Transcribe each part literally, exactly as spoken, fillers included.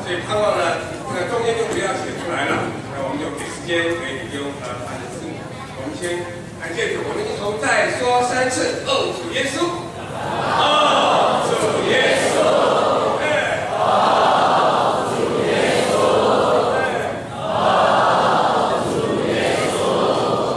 所以盼望呢，这个中间就不要写出来了，那我们就给时间给你用呃反思。我们先感谢主，我们一同再说三次：哦，主耶稣，哦，主耶稣，哎，哦，主耶稣，哎，哦，主耶稣。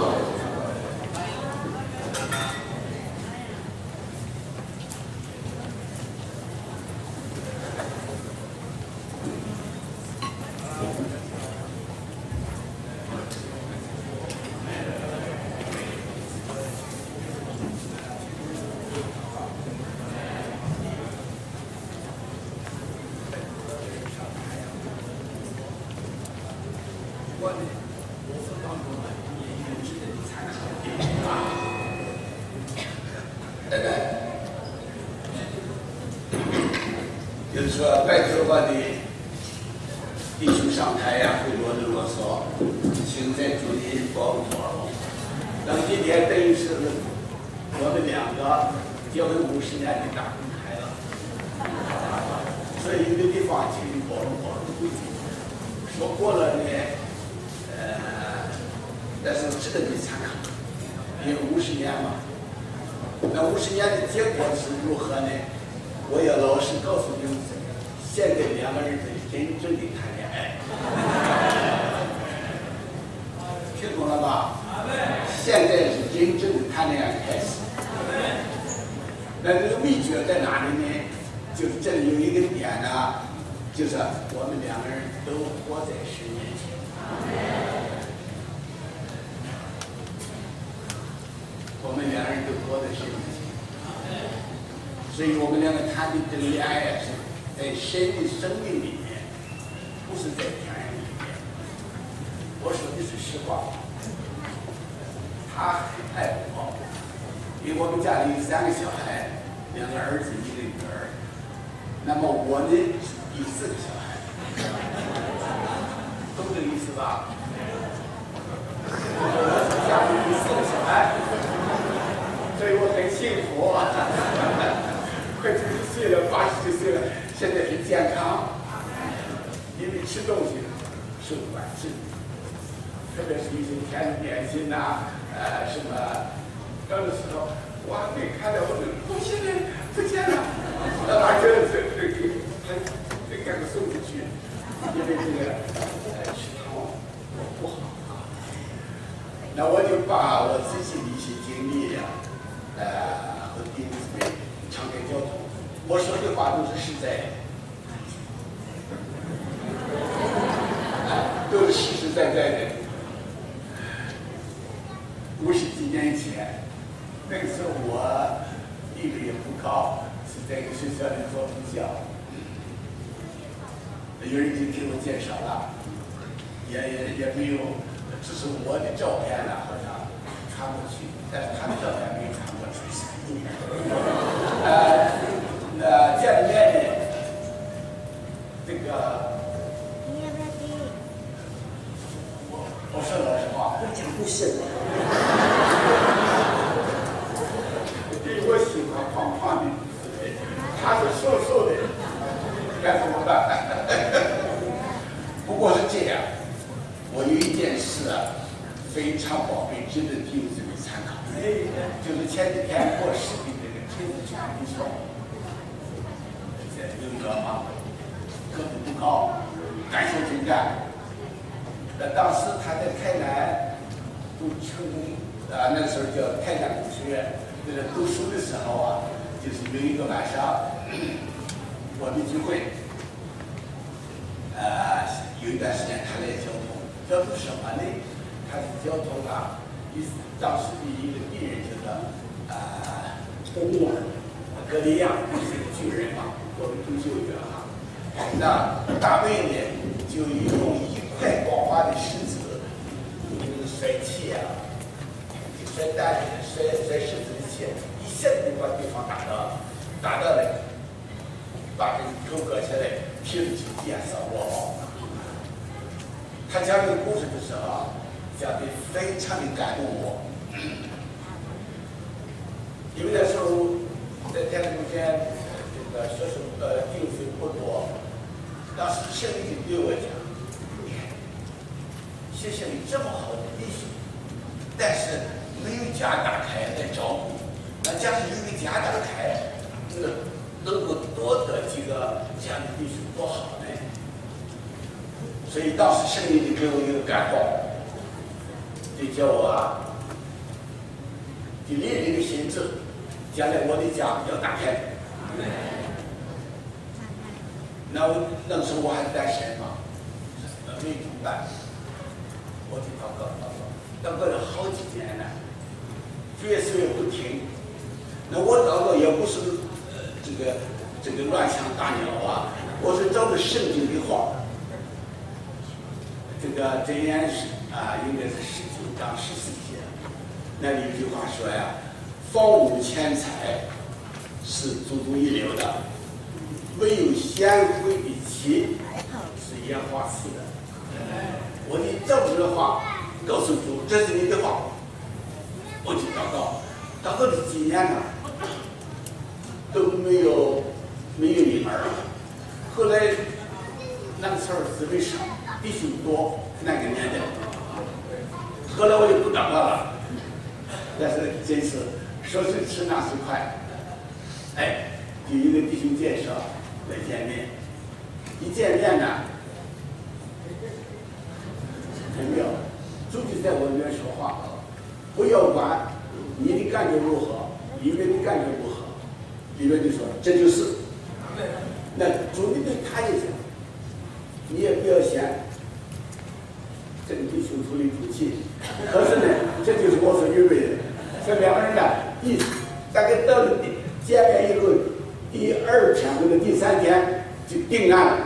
就是说，拜托吧的弟兄上台呀，会啰里啰嗦，请在主里帮助我。那么今天等于是我们两个结婚五十年的大公开了，所以有的地方请你包容包容规矩。说过了呢，呃，但是值得你参考，因为五十年嘛。那五十年的结果是如何呢？我也老实告诉你们，现在两个人是真正的谈恋爱，听懂了吧？现在是真正的谈恋爱开始。那这个秘诀在哪里呢？就是这里有一个点呢，就是我们两个人都活在神面前。我们两个人都活在神面前。所以我们两个谈的这个恋爱啊，是在神的生命里面，不是在天人里面。我说的是实话，他很爱我，因为我们家里有三个小孩，两个儿子，一个女儿。那么我呢是第四个小孩，懂这个意思吧？我是家里第四个小孩，所以我很幸福。快九十岁了，八十岁了，现在很健康，因为吃东西受管制，特别是一些甜的点心呐、呃，什么，有的时候我还没看到，我说我现在不见了，那这这这给他得赶快送出去，因为这个呃吃糖不好啊。那我就把我自己的一些经历呀、啊，呃和弟兄姊妹。敞开交通，我说的话都是实在的，都是实实在在的。五十几年前，那个时候我地位也不高，是在一个学校里做助教。有人就给我介绍了，也也也没有，只是我的照片呢，好像传过去，但是他的照片没有传过去。呃，呃，见了面呢，这个，我我说老实话， 我讲故事。 因为我喜欢胖胖的，他是瘦瘦的，该怎么办？不过是这样，我有一件事啊，非常宝贝，值得弟兄姊妹参考。就是前几天过世的这个陈子强弟兄，在刘德嘛，个子不高，敢说真干。那当时他在台南读成功啊，那个时候叫台南工学院，在这读书的时候啊，就是有一个晚上，我们聚会，呃，有一段时间他来交通，交通什么呢？他是交通啊。当时的一个敌人叫做啊， 格利亚， 格利亚是个巨人嘛，我们中秋节哈。那大卫呢，就用一块光滑的石子，就是甩气啊，甩弹甩甩石子的气，一下子就把对方打到打到了，把这个头割下来，皮子就变色落毛。他讲这个故事的时候啊。讲的非常的感动我，因为那时候在台中县这个学生呃弟兄不多，当时圣灵学校里这么好的弟兄，但是没有家打开来照顾，那假如有个家打开，那能够多得几个这样的弟兄多好呢？所以当时圣灵就给我一个感动，就叫我啊，就立了一个心志，将来我的家要打开。那我那时候我还单身嘛，没有怎么办？我就祷告祷告，祷告了好几年了，越说也不停。那我祷告也不是呃这个这个乱枪打鸟啊，我是照着圣经的话。这个箴言是啊，应该是十九章十四节，那里有句话说呀，房屋钱财是足足一流的，唯有贤惠的妻是烟花似的。我就照着这话告诉主，这是你的话，我就祷告，祷告了几年了，都没有没有婴儿。后来那个时候姊妹少，弟兄多，那个年代。后来我也不祷告了，但是这次说是吃那是快，哎，有一个弟兄介绍来见面，一见面呢。很妙，主就在我里面说话，不要管你的感觉如何，里面的感觉如何，里面就说这就是。那主你对他一下，你也不要嫌这个弟兄出里出气，可是呢，这就是我所预备的。这两个人呢，一大概到了见面以后，第二天或者第三天就定案了。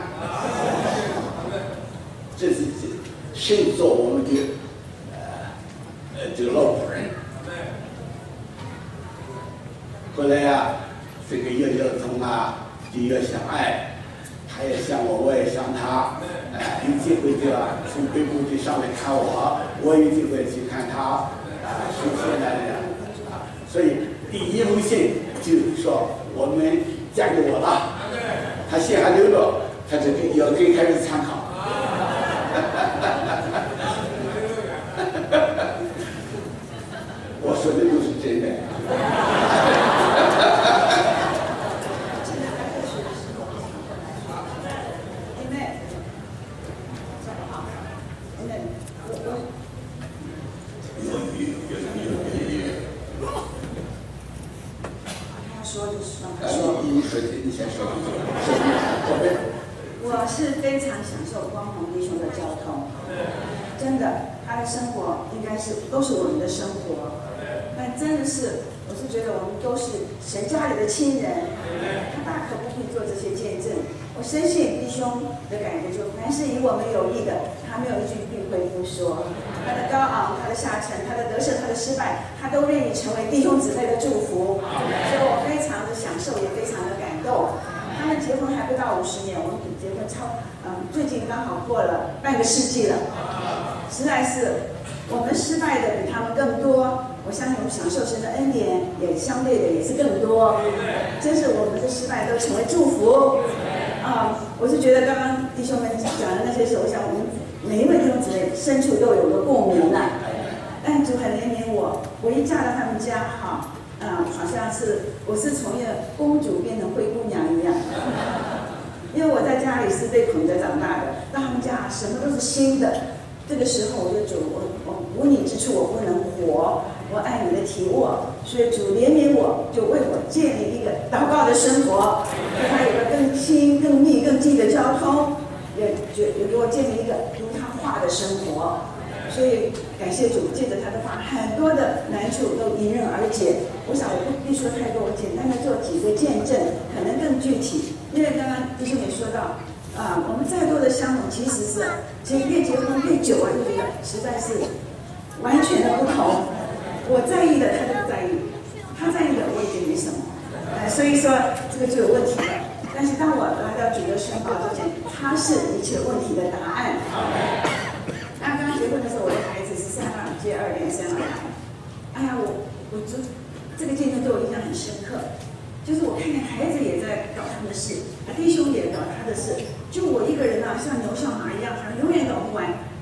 这是这。谁做我们的呃呃这个老仆人？后来呀、啊，这个越要通啊，就越相爱，他也想我，我也想他。哎、呃，有机会就啊从北部去上来看我，我有机会去看他。啊，是现在的啊，所以第一封信就说我们嫁给我了。他信还留着，他这个要给孩子参考。我说的都是真的。 他说就是让他说。 你说，你先说。 我是非常享受光宏弟兄的交通，真的，他的生活应该是都是我们的生活。但真的是，我是觉得我们都是神家里的亲人，他大可不必做这些见证。我深信弟兄的感觉就，凡是以我们有益的，他没有一句避讳不说。他的高昂，他的下沉，他的得胜，他的失败，他都愿意成为弟兄姊妹的祝福。所以我非常的享受，也非常的感动。他们结婚还不到五十年，我们比结婚超，嗯，最近刚好过了半个世纪了，实在是我们失败的比他们更多。我相信我们享受神的恩典，也相对的也是更多。真是我们的失败都成为祝福。啊、嗯，我是觉得刚刚弟兄们讲的那些事，我想我们每一位弟兄姊妹深处都有个共鸣啊。但主很怜悯我，我一嫁到他们家，哈。嗯，好像是我是从一个公主变成灰姑娘一样，因为我在家里是被捧着长大的，到他们家什么都是新的。这个时候我就主，我我无你之处我不能活，我爱你的体卧，所以主怜悯我，就为我建立一个祷告的生活，给他有个更亲、更密、更近的交通，也也也给我建立一个读他话的生活。所以感谢主，借着他的话，很多的难处都迎刃而解。我想我不必说太多，我简单的做几个见证，可能更具体。因为刚刚弟兄也说到，啊、呃，我们再多的相同，其实是，其实越结婚越久啊，就觉得实在是完全的不同。我在意的他就不在意，他在意的我已经没什么，呃，所以说这个就有问题了。但是当我来到主的身旁之前，他是一切问题的答案。那刚刚结婚的时候，我的孩子是三二接二连生而来。哎呀，我我就这个见证对我印象很深刻，就是我看见孩子也在搞他们的事，弟兄也搞他的事，就我一个人啊，像牛像马一样，好像永远搞不完。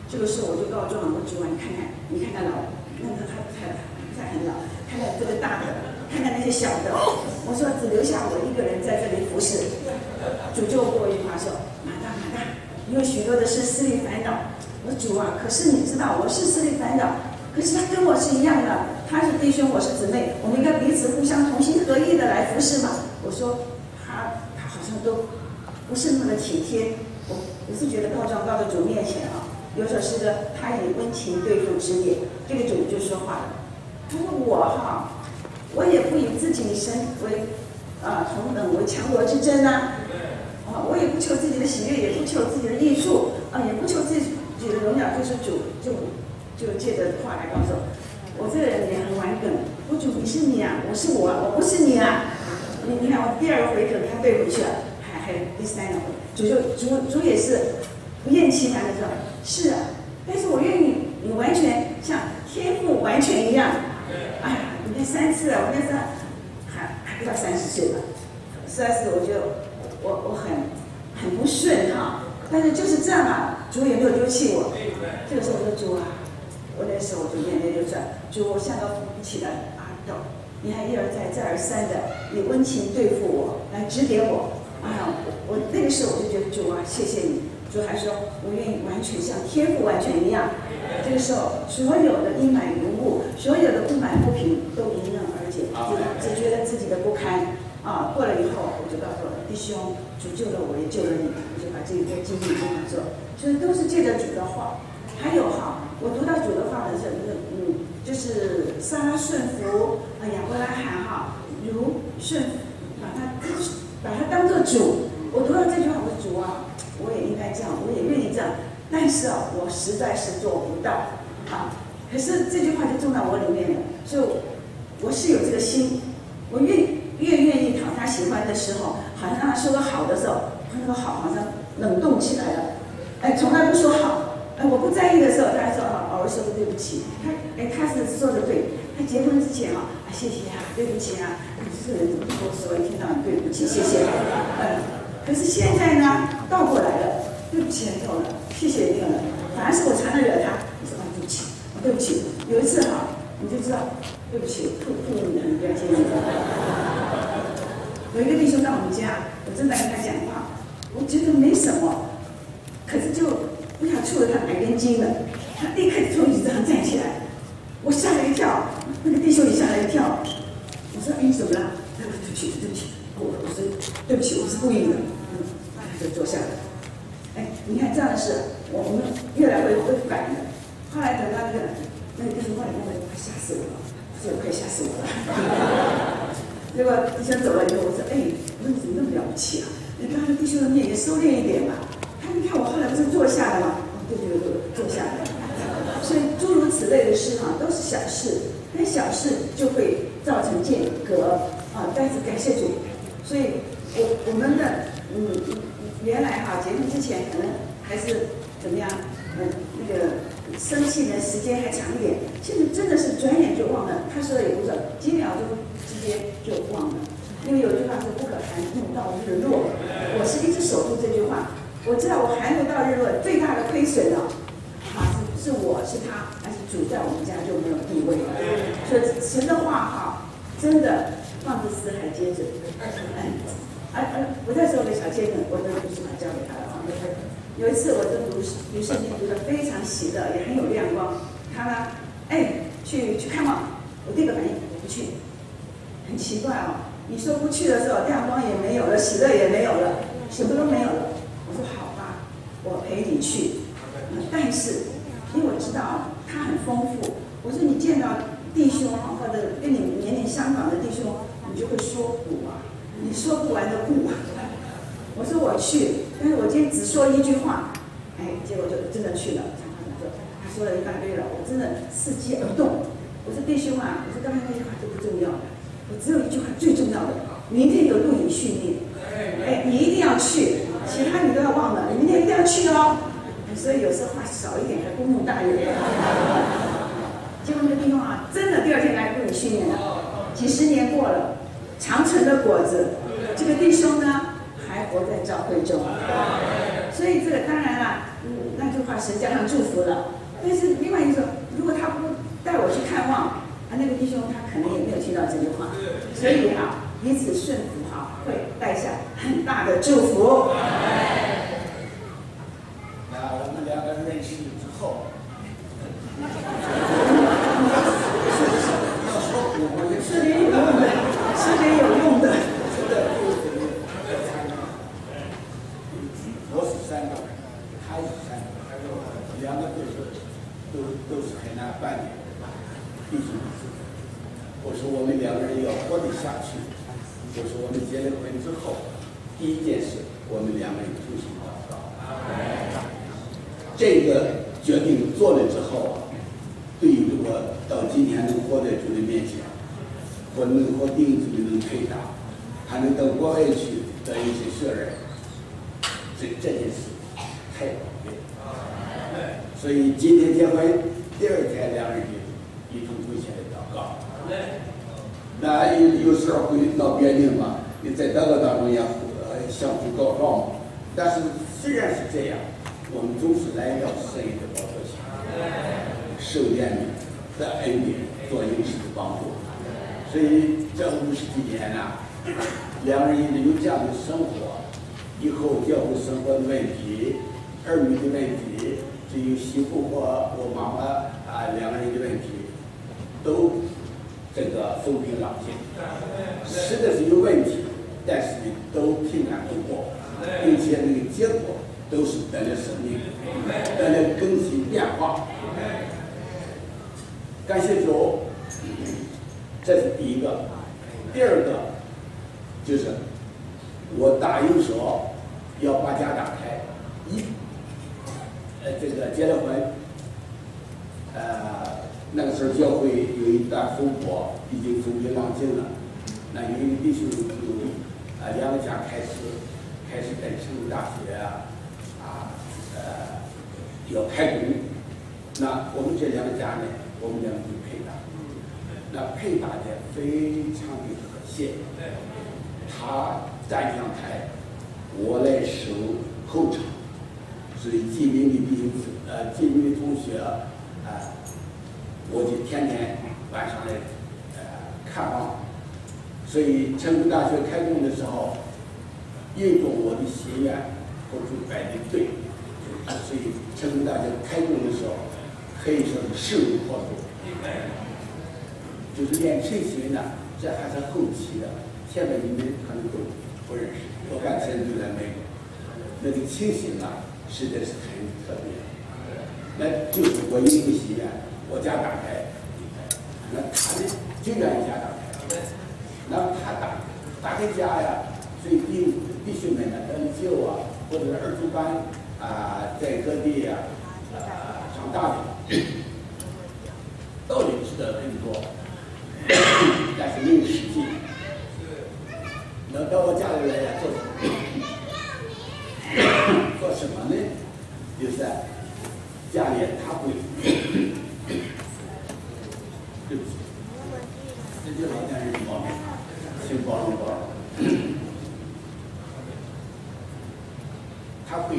这个时候我就告诉我主啊，你看看，你看看老，那个他他他很老，看看这个大的，看看那些小的。我说只留下我一个人在这里服侍。主就跟我一句话说：马大马大，你有许多的是思虑烦恼。我说主啊，可是你知道我是思虑烦恼，可是他跟我是一样的，他是弟兄，我是姊妹，我们应该彼此互相同心合意的来服侍嘛。我说他他好像都不是那么的体贴。我我是觉得告状告到主面前啊，有首诗歌，他以温情对付指点，这个主就说话了。他说我哈，我也不以自己身为啊同等为强国之争呐、啊，啊，我也不求自己的喜悦，也不求自己的益处啊，也不求自己的荣耀，就是主就就借着话来告诉我，我这个人也很顽梗，我主你是你啊，我是我，我不是你啊。你你看我第二个回合他对回去了，还还有第三个回，主就主主也是不厌其烦的说，是啊，但是我愿意你完全像天父完全一样。哎呀，你看三次啊，我那时候还还不到三十岁吧，三十我就我我很很不顺哈，但是就是这样啊，主也没有丢弃我。这个时候我说主啊，我那时候我就眼泪就转，主我像个扶不起的阿斗，你还一而再再而三的以温情对付我，来指点我。哎呀，我那个时候我就觉得主啊，谢谢你。主还说，我愿意完全像天父完全一样。这个时候，所有的阴霾云雾，所有的不满不平都迎刃而解，就只觉得自己的不堪啊。过了以后，我就告诉我弟兄，主救了我，也救了你，我就把这一个经历跟他做，所以都是借着主的话。还有哈，我读到主的话的时候，嗯，就是撒拉顺服啊，亚伯拉罕哈，如顺把他把他当作主。我读到这句话，我说主啊，我也应该这样，我也愿意这样，但是啊，我实在是做不到啊。可是这句话就种到我里面了，所以我是有这个心，我越越愿意讨他喜欢的时候，好像让他说个好的时候，他那个好好像冷冻起来了，哎，从来不说好，哎，我不在意的时候，他说啊，偶尔说个对不起，他哎他是说的对，他结婚之前啊，啊谢谢啊，对不起啊，这个人怎么跟我说一天到晚对不起，谢谢，嗯。可是现在呢，倒过来了，对不起没有了，谢谢没有了，反而是我常常惹他。我说啊，对不起，对不起。有一次哈，你就知道，对不起，吐吐你的，你不要接你的。有一个弟兄到我们家，我正在跟他讲话，我觉得没什么，可是就不想触了他哪根筋了，他立刻从椅子上站起来，我吓了一跳，那个弟兄也吓了一跳。我说哎，你怎么了？他说对不起，对不起。我我说对不起，我是故意的，嗯，他就坐下来。哎，你看这样的事，我我们越来越会反的。后来等到那个那个弟兄后来跟我说，快吓死我了，这快吓死我了。结果弟兄走了以后，我说哎，我说你怎么那么了不起啊？你当着弟兄的面也收敛一点嘛。他你看我后来不是坐下了吗？哦，对对对，坐下了。所以诸如此类的事哈，都是小事，但小事就会造成间隔啊。但是感谢主。所以我我们的嗯原来哈结婚之前可能还是怎么样，嗯那个生气的时间还长一点，现在真的是转眼就忘了，他说的也不准，几秒钟之间就忘了。因为有句话是不可含怒到日落，我是一直守住这句话。我知道我含怒到日落最大的亏损啊，啊是是我是他，还是主在我们家就没有地位了。所以神的话哈，真的。放之四海皆准，嗯，而而我那时候的小见证，我都不是把交给他了啊。有一次，我就读读圣经读得非常喜乐，也很有亮光。他呢，哎，去去看望，我第一个反应我不去，很奇怪哦。你说不去的时候，亮光也没有了，喜乐也没有了，什么都没有了。我说好吧，我陪你去。嗯、但是因为我知道他很丰富，我说你见到弟兄或者跟你年龄相仿的弟兄。你就会说不啊，你说不完的不。我说我去，但是我今天只说一句话，哎，结果就真的去了。他说了一大堆了，我真的伺机而动。我说弟兄啊，我说刚才那句话就不重要了，我只有一句话最重要的，明天有录影训练，哎，你一定要去，其他你都要忘了，你明天一定要去哦。所以有时候话少一点，还公共大人。结果那个弟兄啊，真的第二天来录影训练了。几十年过了，长成的果子，这个弟兄呢还活在教会中，所以这个当然啦，嗯，那就话神加上祝福了。但是另外一个说，如果他不带我去看望，啊，那个弟兄他可能也没有听到这句话。所以啊，彼此顺服哈，会带下很大的祝福。 那我们两个认识之后，要说我们是点有用的，是点有用的。 真的就是我是三个，他是三个，两个都是都都是很难办的弟兄。我说我们两个人要活得下去。我说我们结了婚之后，第一件事，我们两个人同心祷告。这个决定做了之后啊，对于我到今天能活在主的面前，我能和弟兄姊妹能配搭，还能到国外去得一些责任，这这件事太宝贵了。所以今天结婚，第二天两人就一同跪下来祷告。那有有时候会闹别扭嘛，你在祷告当中也呃相互告状嘛。但是虽然是这样，我们总是来到神的宝座前，受怜悯的恩典，做有时的帮助。所以这五十几年呢，两人一直有这样的生活，以后结婚生活的问题、儿女的问题，至于媳妇和我妈妈啊两个人的问题，都这个风平浪静。是的是有问题，但是都平安度过，并且那个结果都是得了生命，得了更新变化。感谢主，这是第一个。第二个就是我答应说要把家打开，一呃这个结了婚，呃那个时候教会有一段风波，已经风平浪静了。那有一个弟兄有啊两个家开始开始在成都大学啊啊呃要开工，那我们这两个家呢，我们两个就配搭，那配搭的非常的和谐。他站讲台，我来守后场，所以吉林的弟兄呃吉林的同学啊、呃，我就天天晚上来呃看望。所以成都大学开工的时候，应中我的心愿和主摆的对，所以成都大学开工的时候可以说是势如破竹。就是练成型呢，这还是后期的，前面你们可能都不认识。我刚才就在美国，那个情形啊，实在是很特别。那就是我有一个心愿，我家打开，那他呢就愿意家打开。那他打打开家呀，所以弟弟兄们呢，得了救啊，或者是儿童班啊，在各地呀啊上大学，道理知道很多，但是没有实际。那到我家里来呀，做做什么呢？就是家里他会，对不起，这就老年人的毛病。请包容包容，他会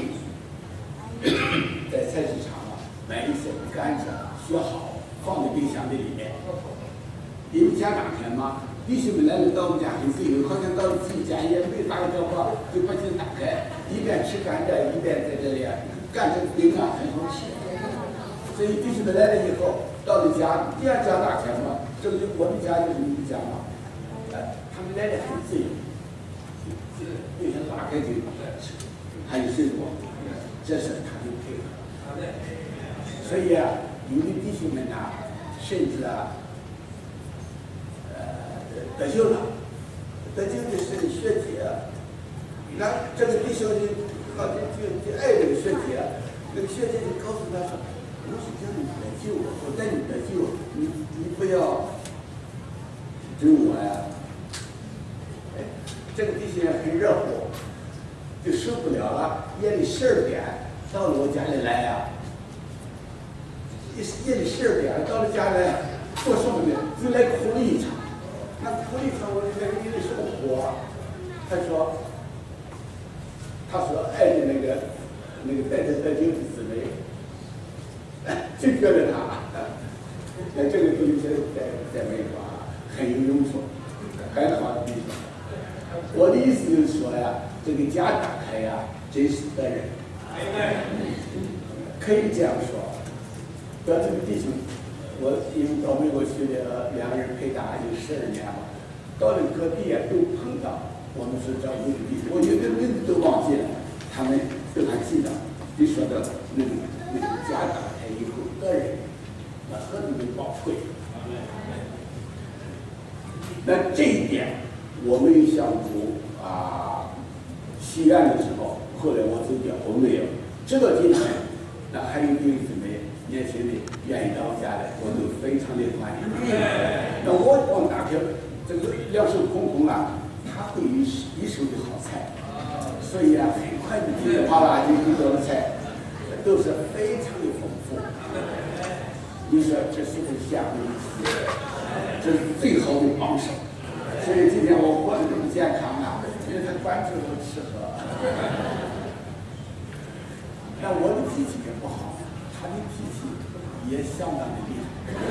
在菜市场啊买一些甘蔗，削好，放在冰箱的里面。你们家打开吗？弟兄们来了到我们家很自由，好像到了自己家也没打个电话，就把心打开，一边吃甘蔗，一边在这里甘蔗饼啊很好吃。所以弟兄们来了以后，到了家，第二家打开吗？这个就我们家就是你们家嘛。他们来的很自由，有些拉开就吃，还有水果，这是他就配合。所以啊，有的弟兄们呐，甚至啊，呃，得救了，得救的是个学姐，那这个弟兄就好像就就爱这个学姐，那个学姐就告诉他说：“我是叫你得救，我带你得救，你你不要整我呀。”这个弟兄很热乎，就受不了了。夜里十二点到了我家里来呀、啊，夜里十二点到了家里来做什么呢？就来哭了一场。那哭了一场，我就在你的什么活？他说，他说爱的那个那个带着得救的姊妹， 真觉得他，那这个东西在在美国啊很有用处，很好的地方。我的意思就是说呀，这个家打开呀，真是个人，可以这样说。到这个地方，我因为到美国去的，两个人陪打有十二年了，到了各地啊都碰到。我们是找那个地方，我有的名字都忘记了，他们都还记得。你说的那个那个家打开以后，个人那何等的宝贵。那这一点，我们相主啊许愿的时候，后来我走掉，我没有。直到今天，那还有弟兄姊妹年轻的愿意到我家来，我都非常的欢迎。那我光打开这个两手空空啊。他会一一手的好菜，所以啊，很快的噼里啪啦就一道菜，都是非常的丰富。你说这是不是下不为例？这是最好的帮手。所以今天我活得这么健康啊，因为他关注都吃喝。那我的脾气也不好，他的脾气也相当的厉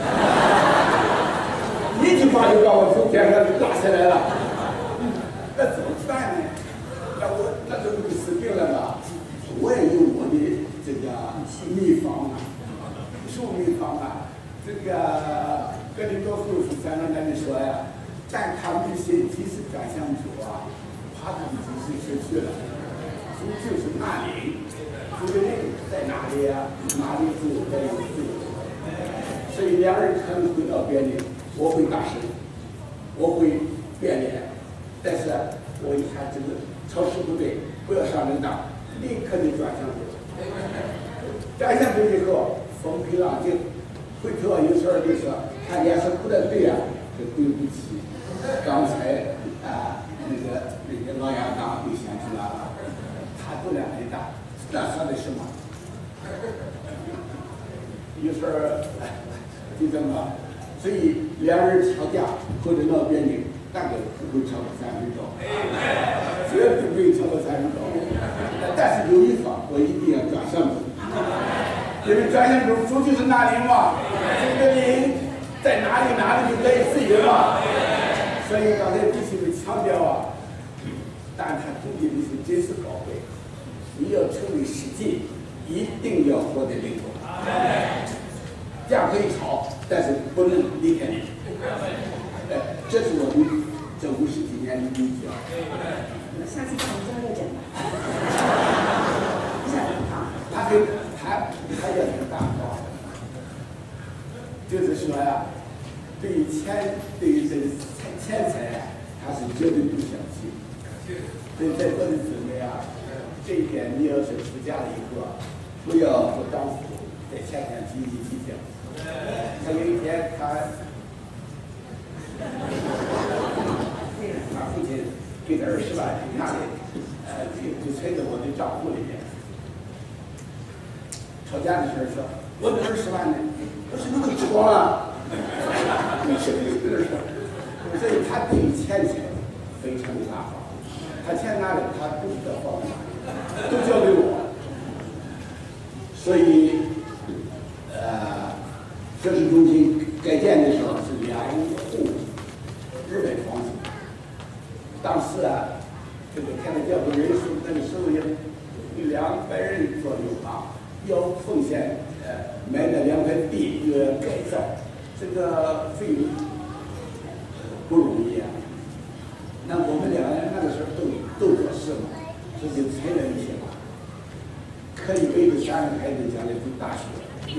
害。一句话就把我从天上拉下来了。那怎么办呢？那我那就不死病了吧？我也有我的这个秘方啊，术秘方啊。这个格林多后书三章那里说呀，但他们这些即使转向主啊，怕他们即使失去了，主就是那灵，主的灵在哪里呀？哪里主在有主。所以两人可能会到边境，我会大声，我会变脸。但是我一看这个超市不对，不要上人当，立刻的转向主。转向主以后，风平浪静。回头有时候就说，看颜色不太对啊，就对不起，刚才啊那个那个老杨刚就想起来了，他度量很大，那算的什么？有时候就这么，所以两人吵架或者闹别扭。大概不会超过三分钟，绝对不会超过三分钟。但是有一方，我一定要转向主，因为转向主，主就是那灵嘛，这个灵在哪里，哪里就得自由嘛。所以刚才必须得强调啊，但他终极的是真是宝贵。你要成为实际，一定要活得灵活。架可以吵，但是不能离开你。哎，这是我们这五十几年的理解。 下次从这个讲。 他跟他他也很大方，就是说呀，对于钱，对于这个钱财，他是绝对不相信。所以在我的姊妹啊，这一点你要是出家了以后啊，不要和丈夫在钱上斤斤计较。他有一天他。他父亲给他二十万，拿来，呃，就就存在我的账户里面。吵架的时候说：“我的二十万呢？我说你给吃光了。”你是不是有点说？所以他对于钱财非常的大方，他钱拿来他不知道放哪里，都交给我。所以，呃，这是中心改建的时候是两户。日本房子，当时啊，这个看到教会人数那个时候也有两百人左右啊，要奉献呃买那两块地又要改造，这个费用不容易啊。那我们两个人那个时候都都做事嘛，所以就存了一些吧，可以为这三个孩子将来读大学用。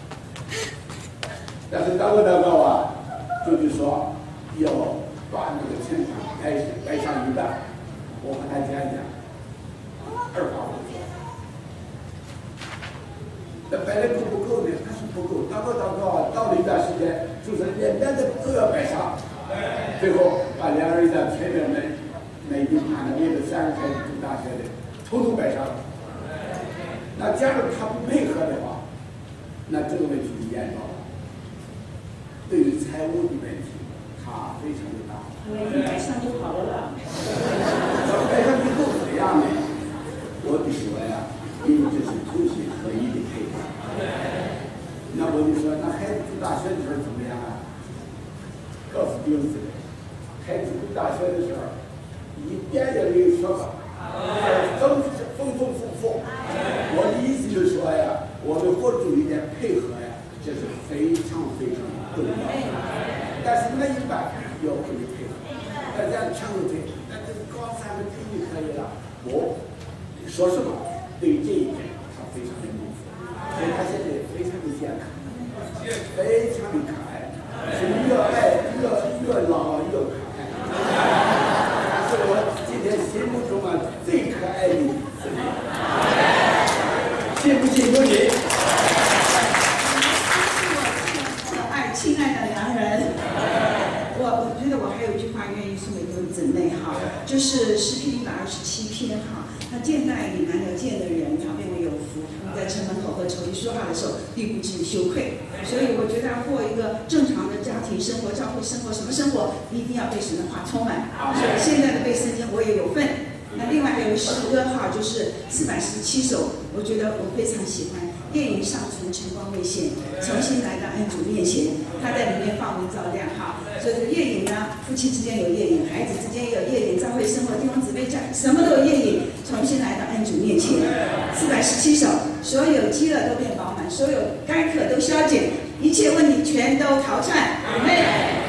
但是祷告祷告啊，就是说。要把那个钱款摆摆上一半，我和他讲讲，二话不说。那摆的够不够呢？他说不够，祷告祷告，到了一段时间，就是连连的都要摆上，最后把两个人的前面那那一盘的为了三个孩子读大学的，统统摆上了。那假如他不配合的话，那这个问题就严重了。对于财务的问题。啊，非常的大。 因为你摆上就好了啦。 摆上以后怎么样呢？我的说呀，因为这是同心合一的配合。 我就说，那孩子读大学的时候怎么样啊？告诉弟兄姊妹，孩子读大学的时候，一点也没有学吧，都是丰丰富富。我的意思就是说呀，我们活出一点配合呀，这是非常非常重要的。但是那一般要会配合，大家强对，那这高三的体育可以了。我说实话，对于这一点他非常的重视，所以他现在非常的健康，非常的可爱，是越爱越越老越可爱。是我今天心目中啊最可爱的姊妹，信不信由你。 爱亲爱的良人，我我觉得我还有一句话愿意送给各位姊妹哈，就是诗篇一百二十七篇哈。那见待你难得见的人，常变为有福。在城门口和仇敌说话的时候，必不至于羞愧。所以我觉得要过一个正常的家庭生活、教会生活，什么生活一定要被神的话充满。所以现在的背圣经我也有份。那另外还有诗歌哈，就是四百十七首，我觉得我非常喜欢。夜影上层，晨光未现，重新来到恩主面前，他在里面放光照亮哈。所以这个夜影呢，夫妻之间有夜影，孩子之间也有夜影，教会生活弟兄姊妹家什么都有夜影，重新来到恩主面前。四百十七首，所有饥饿都变饱满，所有干渴都消减，一切问题全都逃窜。阿们。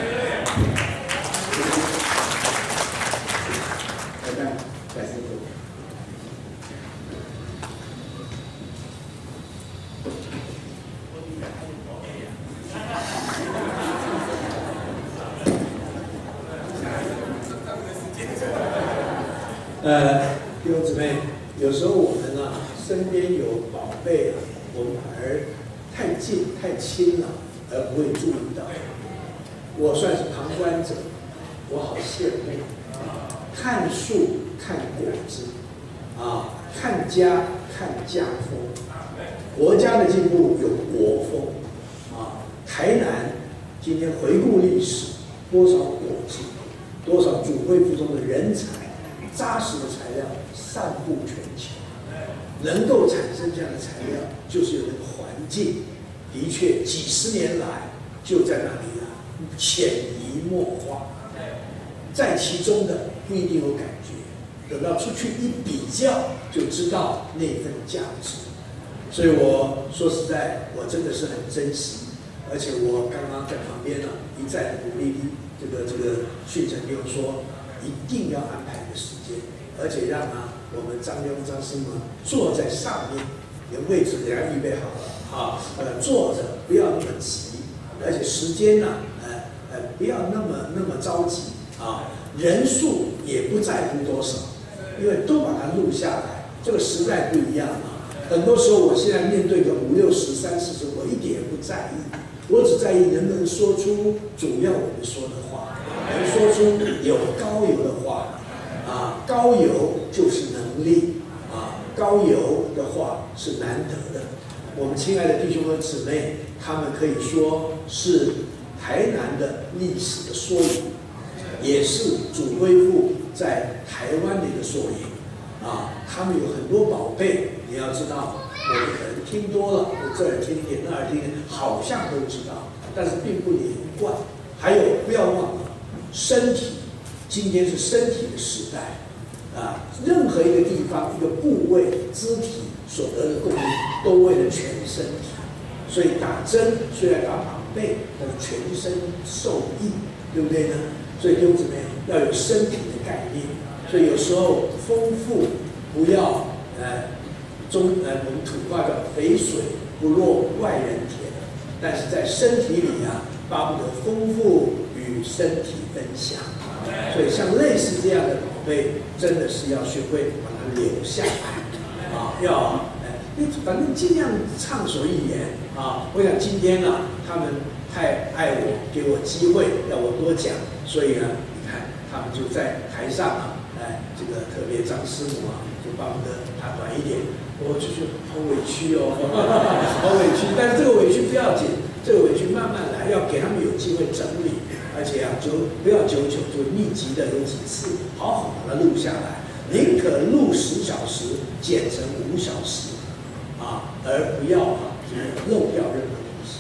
呃，弟兄姊妹，有时候我们啊，身边有宝贝啊，我们反而太近太亲了，而不会注意到。我算是旁观者，我好羡慕。看树看果子，啊，看家看家风。国家的进步有国风，啊，台南今天回顾历史，多少果子，多少主会附中的人才。扎实的材料散布全球，能够产生这样的材料，就是有那个环境，的确几十年来就在那里啊，潜移默化，在其中的不一定有感觉，等到出去一比较，就知道那份价值。所以我说实在，我真的是很珍惜，而且我刚刚在旁边呢、啊，一再的鼓励这个这个训成弟兄说。一定要安排一个时间，而且让啊我们张兄张师母坐在上面，连位置给他预备好了啊，呃坐着不要那么急，而且时间呢、啊，呃呃不要那么那么着急啊，人数也不在乎多少，因为都把它录下来。这个时代不一样啊，很多时候我现在面对个五六十、三四十，我一点也不在意，我只在意能不能说出主要我们说的话。能说出有高油的话，啊，高油就是能力，啊，高油的话是难得的。我们亲爱的弟兄和姊妹，他们可以说是台南的历史的缩影，也是主恢复在台湾的一个缩影，啊，他们有很多宝贝，你要知道，我们可能听多了，这儿听听那儿听听，好像都知道，但是并不连贯。还有，不要忘了。身体，今天是身体的时代，啊，任何一个地方、一个部位、肢体所得的供应，都为了全身体。所以打针虽然打膀背，但是全身受益，对不对呢？所以弟兄姊妹要有身体的概念。所以有时候丰富不要呃中呃我们土话叫肥水不落外人田，但是在身体里啊，巴不得丰富。与身体分享，所以像类似这样的宝贝，真的是要学会把它留下来啊！要哎，反正尽量畅所欲言啊！我想今天呢、啊，他们太爱我，给我机会要我多讲，所以呢，你看他们就在台上啊，哎，这个特别张师母啊，就巴不得他短一点，我就觉得好委屈哦，好委屈，但是这个委屈不要紧。这个委屈慢慢来，要给他们有机会整理，而且啊，就不要久久，就密集的有几次，好好把它录下来，宁可录十小时，剪成五小时，啊，而不要啊漏掉任何东西。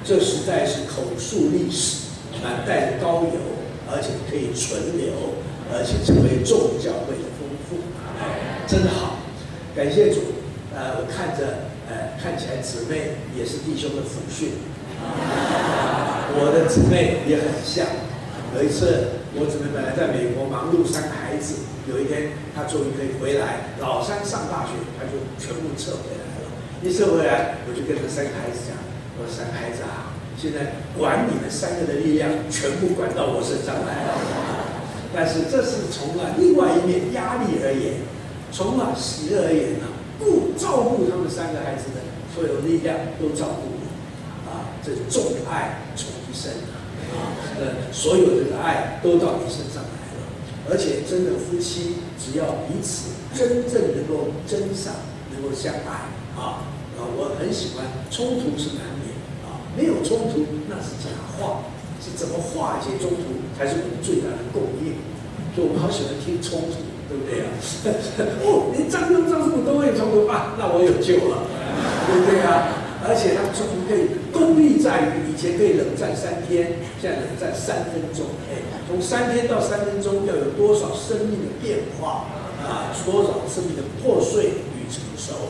这实在是口述历史，啊，带着高油，而且可以存留，而且成为众教会的丰富，哎，真的好，感谢主。呃，我看着，呃，看起来姊妹也是弟兄的辅训，我的姊妹也很像。有一次，我姊妹本来在美国忙碌三个孩子，有一天她终于可以回来，老三上大学，她就全部撤回来了。一撤回来，我就跟这三个孩子讲，我说三个孩子啊，现在管你们三个的力量全部管到我身上来了。但是这是从了另外一面压力而言，从了喜乐而言呢、啊。顾照顾他们三个孩子的所有力量都照顾你，啊，这重爱从一身啊，呃，所有这个爱都到你身上来了，而且真的夫妻只要彼此真正能够珍赏，能够相爱啊，啊，我很喜欢冲突是难免啊，没有冲突那是假话，是怎么化解冲突才是我们最大的共业，所以我们好喜欢听冲突。对不对啊？哦，连张东张师傅都会冲突啊，那我有救了，对不对啊？而且他冲突可以功力在于，以前可以冷战三天，现在冷战三分钟。哎，从三天到三分钟，要有多少生命的变化啊？多少生命的破碎与成熟？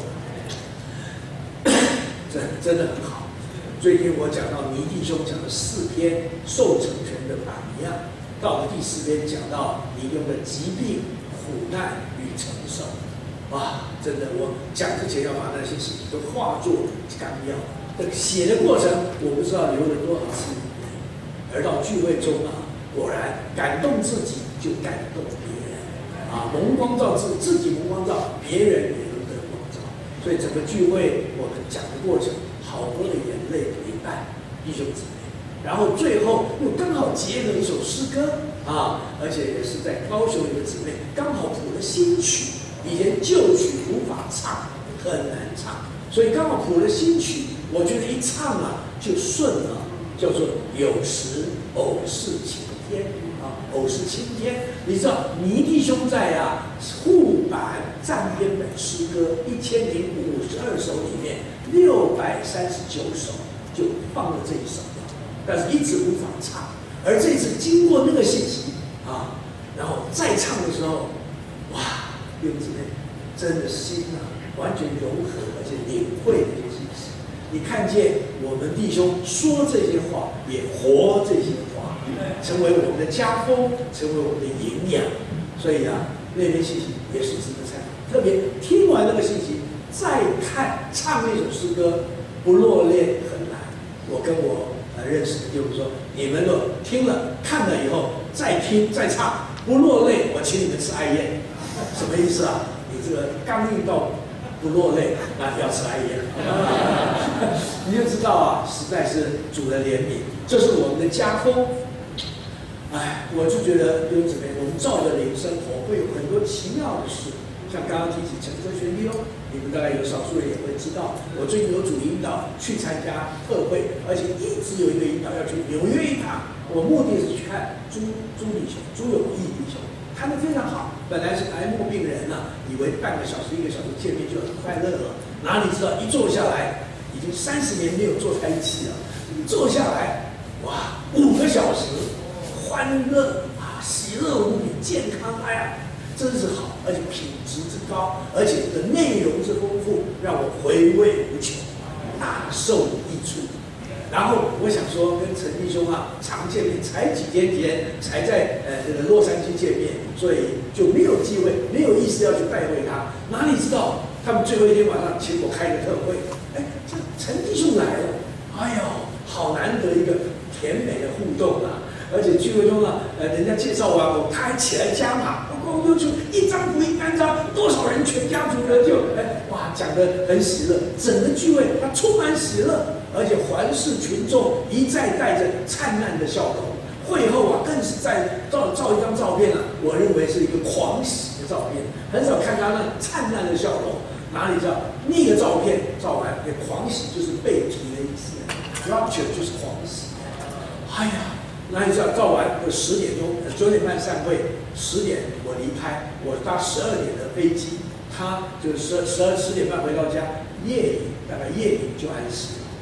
这真的很好。最近我讲到倪弟兄讲了四篇受成全的榜样，到了第四篇讲到倪弟兄的疾病。苦难与承受，哇！真的，我讲之前要把那些事情都化作纲要。这写的过程，我不知道流了多少次眼泪。而到聚会中啊，果然感动自己就感动别人啊，蒙光照自自己蒙光照，别人也能得光照。所以整个聚会我们讲的过程，好多的眼泪陪伴弟兄姊妹，然后最后又刚好结合一首诗歌。啊，而且也是在高雄有个姊妹刚好谱了新曲，以前旧曲无法唱，很难唱，所以刚好谱了新曲，我觉得一唱啊就顺了，叫做有时偶是晴天啊，偶是晴天。你知道倪弟兄在啊护版赞编本诗歌一千零五十二首里面，六百三十九首就放了这一首，但是一直无法唱。而这次经过那个信息啊，然后再唱的时候，哇，弟兄姊妹，真的心啊完全融合，而且领会这些信息。你看见我们弟兄说这些话，也活这些话，成为我们的家风，成为我们的营养。所以啊，那篇信息也是值得参考。特别听完那个信息，再看唱那首诗歌，不落泪很难。我跟我。呃，认识的就是说，你们若听了、看了以后再听、再唱，不落泪，我请你们吃艾宴，什么意思啊？你这个刚硬到不落泪，那要吃艾宴，你就知道啊，实在是主的怜悯，这是我们的家风。哎，我就觉得弟兄姊妹，我们照着灵生活，会有很多奇妙的事。像刚刚提起陈哲学弟兄，你们大概有少数人也会知道，我最近有主引导去参加特会，而且一直有一个引导要去纽约一趟。我目的是去看朱朱弟兄、朱永义弟兄，谈得非常好。本来是癌末病人呢、啊，以为半个小时、一个小时见面就很快乐了，哪里知道一坐下来，已经三十年没有坐在一起了。坐下来，哇，五个小时，欢乐啊，喜乐无比，健康，哎呀。真是好，而且品质之高，而且的内容之丰富，让我回味无穷，大受益处。然后我想说，跟陈弟兄啊常见面，才几天前才在呃这个洛杉矶见面，所以就没有机会，没有意思要去拜会他。哪里知道他们最后一天晚上请我开个特会，哎，这陈弟兄来了，哎呦，好难得一个甜美的互动啊！而且聚会中呢，呃，人家介绍完我，他还起来加码，我我就一张福音单张，多少人全家族的就哎哇，讲得很喜乐，整个聚会他充满喜乐，而且环视群众，一再带着灿烂的笑容。会后啊，更是在照照一张照片啊，我认为是一个狂喜的照片，很少看他那灿烂的笑容。哪里知道那个照片照完，那狂喜就是被提的意思 ，rapture 就是狂喜。哎呀！那你知道照完就十点钟，九点半散会，十点我离开，我搭十二点的飞机，他就十十二十点半回到家，夜里大概夜里就安息了。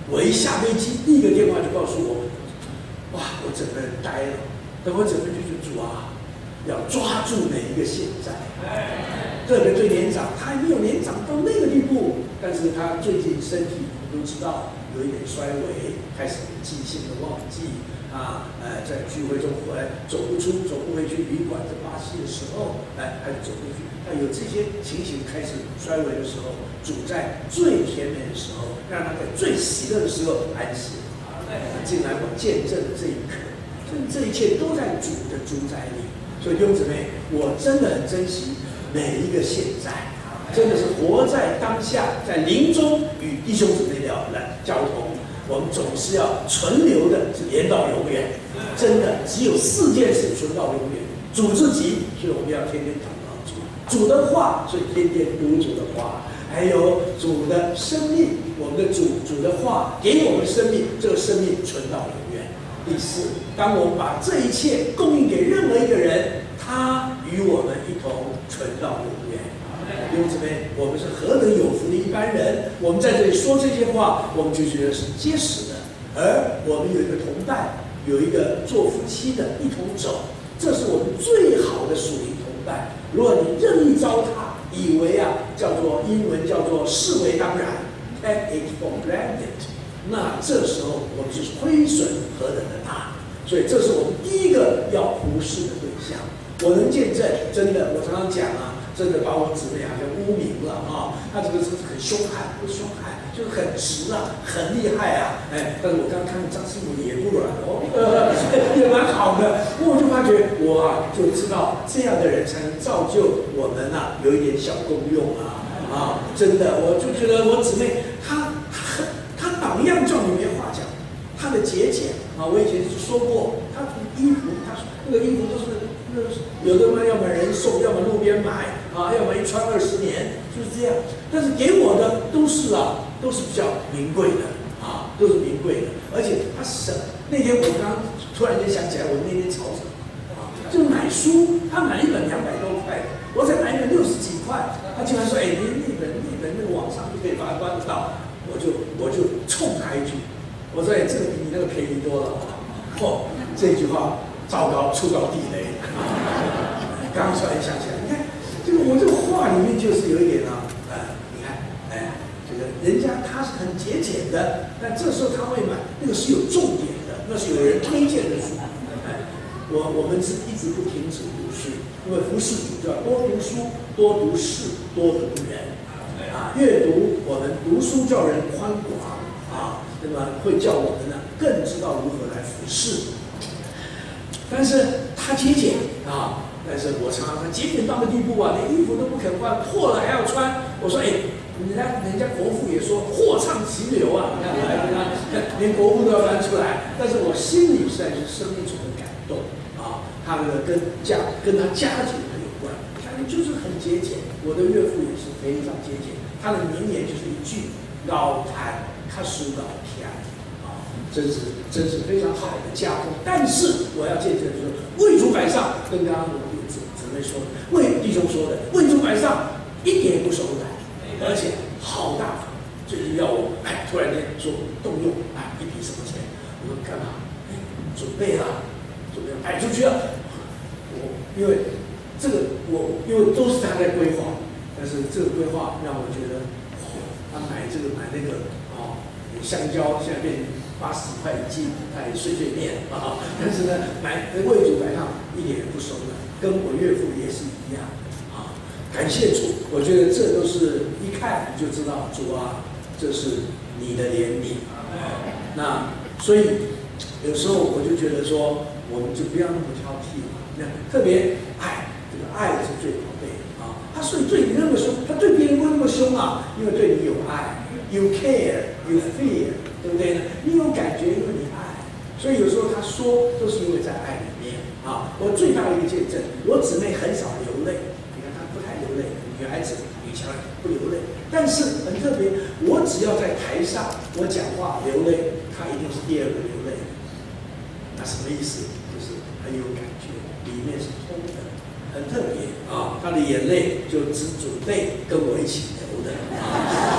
我一下飞机，第一个电话就告诉我，哇，我整个人呆了。等我整个就是主啊，要抓住每一个现在。特别对年长，他还没有年长到那个地步，但是他最近身体我们都知道有一点衰微，开始记性的忘记啊，呃，在聚会中回来走不出，走不回去旅馆，在巴西的时候，哎，还走不回去。那有这些情形开始衰微的时候，主在最甜美的时候，让他在最喜乐的时候安息。竟然我见证了这一刻，所以这一切都在主的主宰里。所以弟兄姊妹，我真的很珍惜每一个现在，真的是活在当下，在灵中与弟兄姊妹聊来交通。我们总是要存留的是连到永远，真的只有四件事存到永远：主自己，所以我们要天天祷告主；主的话，所以天天读主的话；还有主的生命，我们的主主的话给我们生命，这个生命存到永远。第四，当我们把这一切供应给任何一个人，他与我们一同存到永远。弟兄姊妹，我们是何等有福的一般人！我们在这里说这些话，我们就觉得是结实的。而我们有一个同伴，有一个做夫妻的，一同走，这是我们最好的属灵同伴。如果你任意糟蹋，以为啊叫做英文叫做视为当然 ，take it for granted， 那这时候我们就是亏损何等的大。所以这是我们第一个要忽视的对象。我能见证，真的，我常常讲啊。真的把我姊妹好像污名了啊！他这个是很凶悍，不是凶悍，就是很直啊，很厉害啊！哎，但是我刚刚看张师傅也不软哦，呃，也蛮好的。我就发觉我啊，就知道这样的人才能造就我们啊，有一点小功用啊啊！真的，我就觉得我姊妹她她她榜样叫你没话讲，她的节俭啊，我以前就说过，她的衣服，她那个衣服都是。有的嘛，要么人送，要么路边买啊，要么一穿二十年，就是这样。但是给我的都是啊，都是比较名贵的啊，都是名贵的。而且他省。那天我刚突然间想起来，我那天吵什么啊？就买书，他买一本两百多块，我才买一本六十几块，他竟然说：“哎，你那本那本那个网上就可以把它关得到。”我就我就冲他一句，我说：“哎，这个比你那个便宜多了。”哦，这句话。糟糕，触到地雷。刚突然想起来，你看，这个我这个话里面就是有一点啊，呃，你看，哎，这个人家他是很节俭的，但这时候他会买，那个是有重点的，那是有人推荐的书。哎，我我们是一直不停止读书，因为服侍主就要多读书，多读事，多读人。啊，阅读我们读书叫人宽广啊，那么会叫我们呢更知道如何来服侍。但是他节俭啊，但是我常常说节俭到的地步啊，连衣服都不肯换，破了还要穿。我说，哎，人家人家国父也说货畅其流啊，你看来连国父都要搬出来。但是我心里实在是生命中的感动啊，他的跟家跟他家庭很有关，家庭就是很节俭。我的岳父也是非常节俭，他的名言就是一句：老谈他输老天。真是真是非常好的家风，但是我要见证说，为主摆上，跟刚刚我们姊姊妹说的，为弟兄说的，为主摆上，一点也不手软，而且好大方，就是要我哎，突然间说动用哎一笔什么钱，我说干嘛？哎，准备了，准备摆出去了。我因为这个我因为都是他在规划，但是这个规划让我觉得，哦，他买这个买那个哦，香蕉现在变成八十块一斤，买碎碎面啊，但是呢，买为主摆上一点也不手软，跟我岳父也是一样啊。感谢主，我觉得这都是一看你就知道主啊，这是你的怜悯。那所以有时候我就觉得说，我们就不要那么挑剔了。那特别爱，这个爱是最宝贝的啊。他所以对你那么凶，他对别人不会那么凶啊，因为对你有爱 ，you care, you feel。对不对呢？你有感觉，因为你爱，所以有时候他说都是因为在爱里面啊。我最大的一个见证，我姊妹很少流泪，你看她不太流泪，女孩子女强人不流泪，但是很特别，我只要在台上我讲话流泪，她一定是第二个流泪。那什么意思？就是很有感觉，里面是通的，很特别啊。她的眼泪就只准备跟我一起流的啊。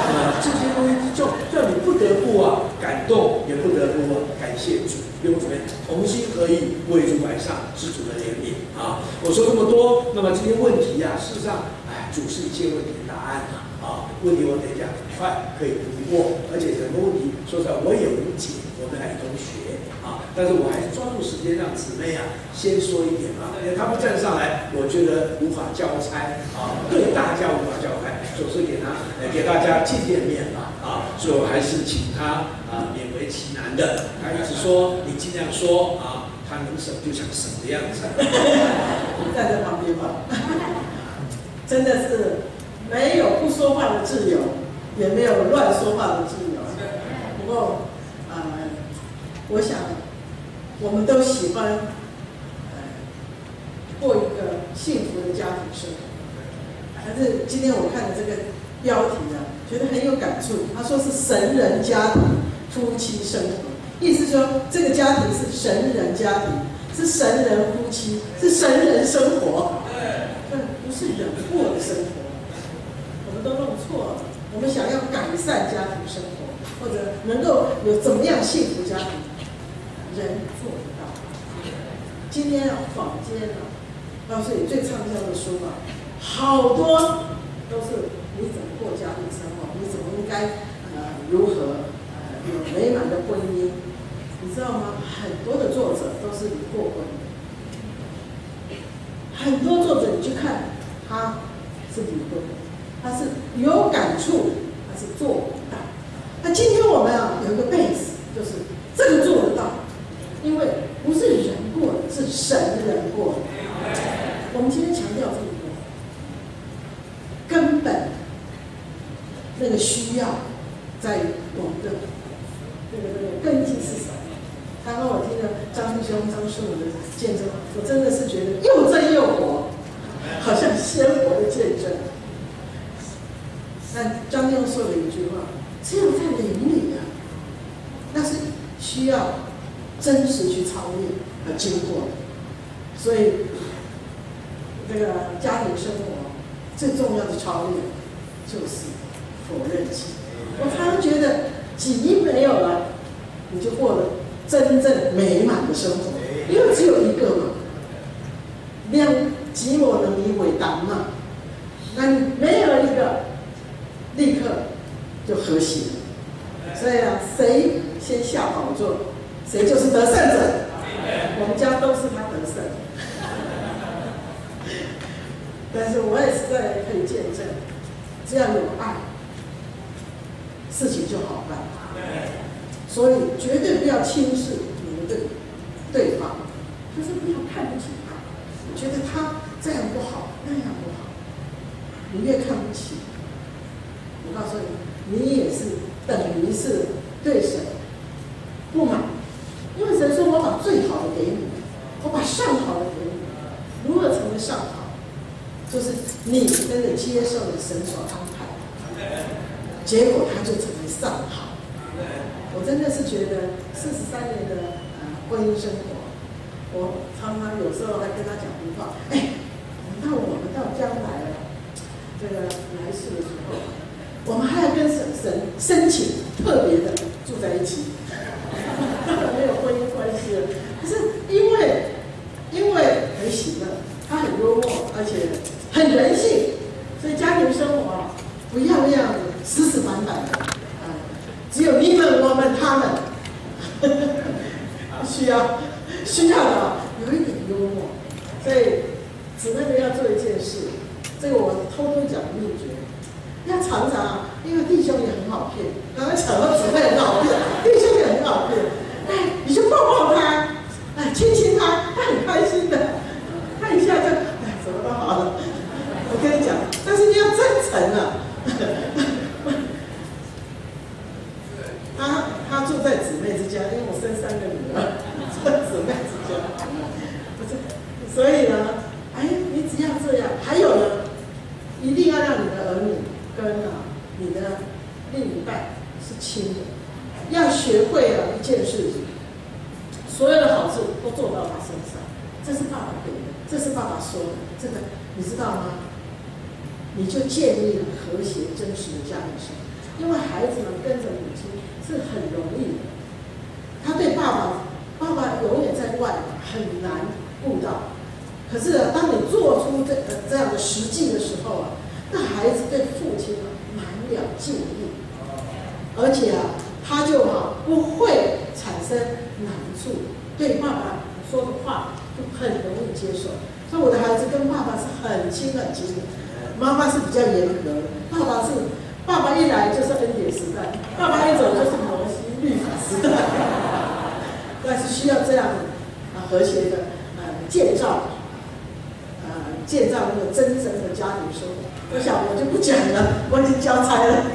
这些东西就让你不得不啊感动，也不得不、啊、感谢主，弟兄姊妹同心合意为主摆上，是主的怜悯啊！我说这么多，那么这些问题呀、啊，事实上，哎，主是一切问题的答案啊！啊，问题我等一下很快可以读过，而且整个问题说实在我也无解，我们还同学啊，但是我还是抓住时间让姊妹啊先说一点啊，因为他们站上来，我觉得无法交差啊，对大家无法交差，总是给他呃给大家见见面嘛啊，所以我还是请他啊勉为其难的，他一直说你尽量说啊，他能省就想省的样子。 站在旁边吧，真的是没有不说话的自由，也没有乱说话的自由。不过，呃，我想我们都喜欢呃过一个幸福的家庭生活。但是今天我看的这个标题呢，觉得很有感触。他说是神人家庭夫妻生活，意思说这个家庭是神人家庭，是神人夫妻，是神人生活，对，不是人过的生活。我们都弄错了。我们想要改善家庭生活，或者能够有怎么样幸福家庭，人做不到。今天啊，坊间啊，告诉你最畅销的书啊，好多都是你怎么过家庭生活，你怎么应该呃如何呃有美满的婚姻，你知道吗？很多的作者都是离过婚的，很多作者你去看，他是离婚的，他是有感触，他是做不到。那今天我们啊有一个 base， 就是这个做得到，因为不是人过的，是神人过的。我们今天强调这个根本那个需要在于我们的那个那个根基是什么？刚刚我听了张弟兄、张师母的见证，我真的是觉得又真又活，好像鲜活的见证。但张弟兄说了一句话：只有在灵里啊，那是需要真实去操练和经过的。所以这个家庭生活最重要的操练就是否认己。我常常觉得己没有了，你就过了真正美满的生活，因为只有一个嘛，两己我能以为当嘛，那你没有一个，立刻就和谐了。所以啊，谁先下宝座，谁就是得胜者。我们家都是他得胜，但是我也实在可以见证，只要有爱，事情就好办。所以绝对不要轻视你的对对方，就是不要看不起他，觉得他这样不好，那样不好。你越看不起，我告诉你，你也是等于是对神不满，因为神说我把最好的给你，我把上好的给你。如何成为上好？就是你真的接受了神所安排，结果他就成为上好。我真的是觉得四十三年的呃婚姻生活，我常常有时候还跟他讲句话，哎，等到我们到将来了，这个来世的时候，我们还要跟神神申请特别的住在一起，没有婚姻关系了。可是因为因为很喜乐，他很幽默，而且很人性，所以家庭生活啊，不要那样子死死板板的。只有你们、我们、他们，需要需要的有一点幽默，所以姊妹们要做一件事，这个我偷偷讲秘诀，要常常，因为弟兄也很好骗，刚刚讲到姊妹很好骗，弟兄也很好骗，哎，你就抱抱他，哎，亲亲他，他很开心的，他一下就哎什么都好了。我跟你讲，但是你要真诚啊。他他住在姊妹之家，因为我生三个女儿，住在姊妹之家，不是，所以呢，哎，你只要这样，还有呢，一定要让你的儿女跟啊你的另一半是亲的，要学会了一件事情，所有的好事都做到他身上，这是爸爸给的，这是爸爸说的，这个你知道吗？你就建立了和谐真实的家庭生活。 因为孩子们跟着母亲是很容易的，他对爸爸，爸爸永远在外，很难顾到。可是呢，当你做出这呃这样的实际的时候啊，那孩子对父亲啊满了敬意，而且啊，他就啊不会产生难处，对爸爸说的话就很容易接受。所以我的孩子跟爸爸是很亲很亲的，妈妈是比较严格，爸爸是爸爸一来就是恩典时代，爸爸一走就是摩西律法时代，但是需要这样啊和谐的呃建造。建造那个真正的家庭生活，我想我就不讲了，我已经交差了。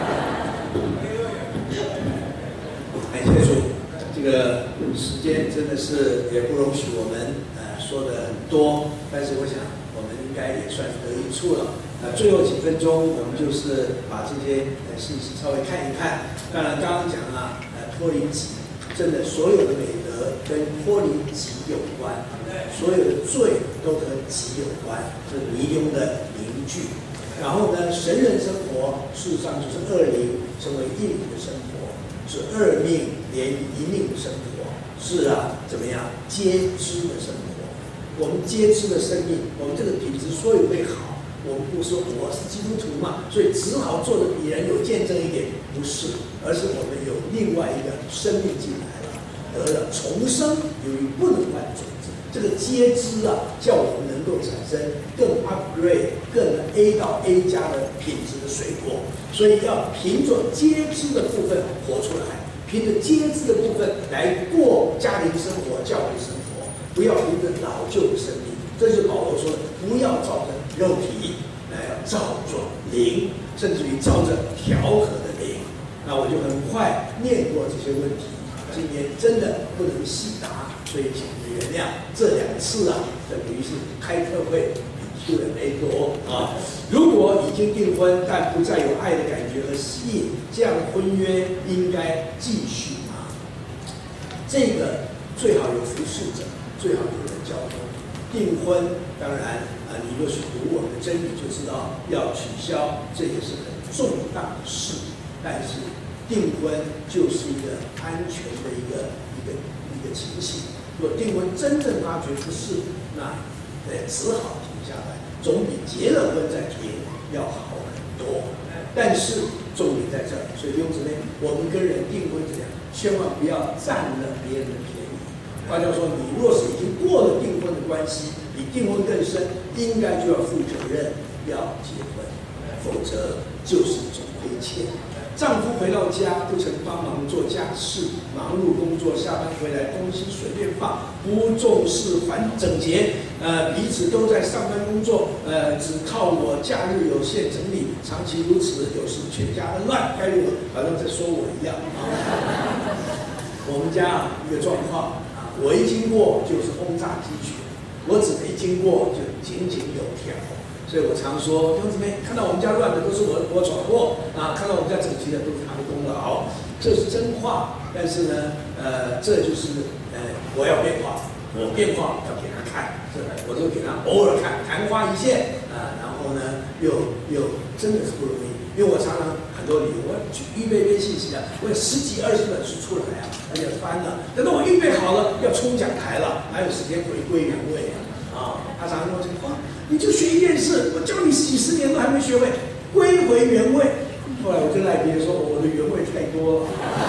感谢主，这个时间真的是也不容许我们呃说的很多，但是我想我们应该也算是得益处了。呃，最后几分钟我们就是把这些呃信息稍微看一看。当然，刚刚讲了呃脱离己，真的所有的美德跟脱离己有关。所有的罪都和己有关，是尼庸的名句。然后呢，神人生活事实上就是二灵成为一灵的生活，是二命连一命的生活，是啊，怎么样皆知的生活。我们皆知的生命，我们这个品质所有会好。我们不说我是基督徒嘛，所以只好做的比人有见证一点，不是，而是我们有另外一个生命进来了，得了重生，由于不能换种子。这个皆知啊，叫我们能够产生更 upgrade、更 A 到 A 加的品质的水果，所以要凭着皆知的部分活出来，凭着皆知的部分来过家庭生活、教会生活，不要凭着老旧的生命。这就是保罗说的，不要照着肉体，来要照着灵，甚至于照着调和的灵。那我就很快念过这些问题，今天真的不能细答。所以请原谅这两次啊，等于是开特会比 Q and A 多啊。如果已经订婚，但不再有爱的感觉和吸引，这样的婚约应该继续吗？这个最好有服侍者，最好有人交通。订婚当然啊，你若是读我们的真理，就知道要取消，这也是很重大的事。但是订婚就是一个安全的一个一个一个情形。如果订婚真正发觉不是，那呃只好停下来，总比结了婚再停要好很多。但是重点在这儿，所以弟兄姊妹，我们跟人订婚这样，千万不要占了别人的便宜。换句话说，你若是已经过了订婚的关系，比订婚更深，应该就要负责任，要结婚，否则就是一种亏欠。丈夫回到家不曾帮忙做家事，忙碌工作，下班回来东西随便放，不重视环整洁，呃，彼此都在上班工作，呃，只靠我假日有限整理，长期如此，有时全家都乱，该我好像在说我一样。我们家一个状况啊，我一经过就是轰炸机群，我只没经过就井井有条。所以我常说，弟兄姊妹，看到我们家乱的都是我我闯祸啊，看到我们家整齐的都是他的功劳，这是真话。但是呢，呃，这就是呃，我要变化，我变化要给他看，是吧？我就给他偶尔看，昙花一现啊，然后呢，又又真的是不容易，因为我常常很多理由，我预备一些信息啊，我有十几二十本书出来啊，而且翻了，等到我预备好了要冲讲台了，哪有时间回归原位啊？啊，他常常跟我讲，哇，你就学一件事，我教你几十年都还没学会，归回原位。后来我就赖别人说，我的原位太多了，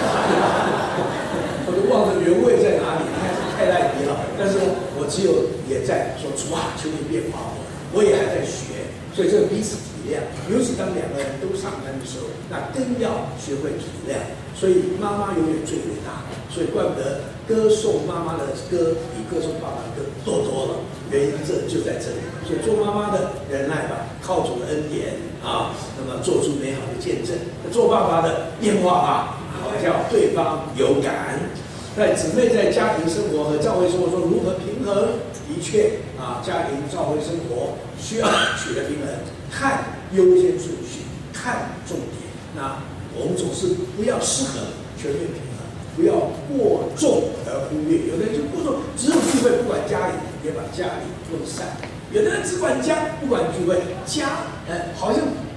我都忘了原位在哪里，太太赖别了。但是我只有也在说，主啊，求你变化我，我也还在学，所以这个彼此体谅。尤其当两个人都上班的时候，那更要学会体谅。所以妈妈永远最伟大，所以怪不得歌颂妈妈的歌比歌颂爸爸的歌多多了。原因这就在这里，所以做妈妈的忍耐吧，靠主的恩典啊，那么做出美好的见证；做爸爸的变化吧，好叫对方有感。在姊妹在家庭生活和教会生活中如何平衡？的确啊，家庭教会生活需要取得平衡，看优先顺序，看重点。那我们总是不要失衡，全面平衡，不要过重而忽略。有的人就过重，只有聚会不管家里，也把家里弄散；有的人只管家不管聚会，家呃好像